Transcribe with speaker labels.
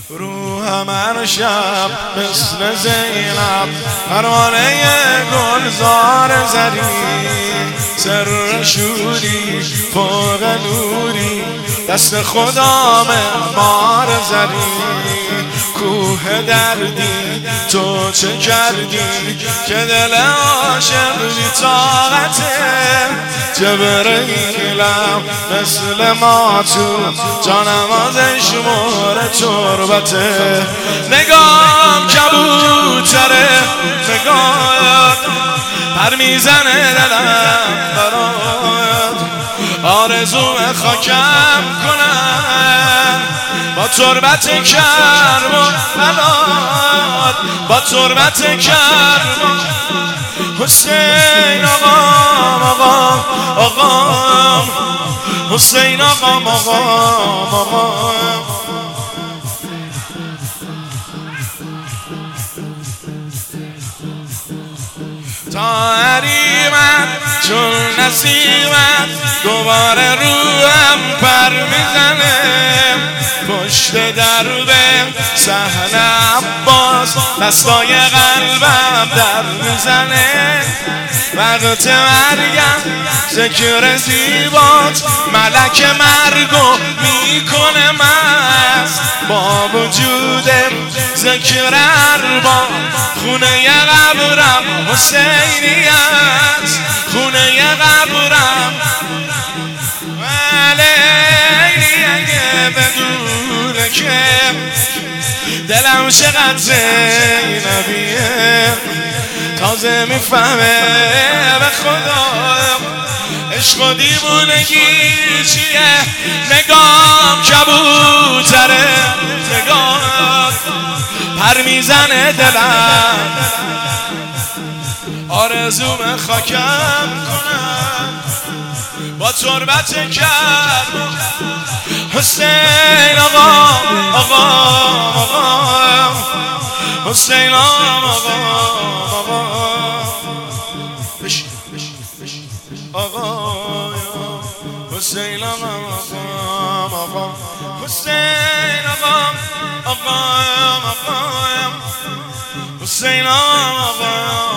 Speaker 1: روحم هر شب مثل زینب پروانه گلزار زری، سر شوری فوق نوری دست خدا معمار زری. کوه دردی تو چه کردی که دل عاشق بی طاقته؟ جبرئیلم مثل ما تو جانمازش مهر تربته. نگام کبوتره نگاه پر میزنه دلم برات، آرزو خاکم کنم با تربت کرم بلاد، با تربت کرم. حسین آقام آقام آقام، حسین آقام آقام آقام. تا حریمت چون نسیمت دوباره روحم پر میزنه، پشت درب صحن عباس دستای قلبم در میزنه. وقت مرگم ذکر زیبات ملک مرگو میکنه مست، با وجود ذکر ارباب خونه قبرم حسینی است، خونه قبرم. ولی اگه بدونه که دلم چقدر زینبیه، تازه میفهمه به خدا عشق و دیوونگی چیه. نگام کبوتره نگاه پر میزنه دلم، آرزوم خاکم کنم با تربت کرم. حسین آقا آقا آقا، حسین آقا آقا آقا، حسین آقا آقا، حسین آقا آقا آقا، حسین آقا.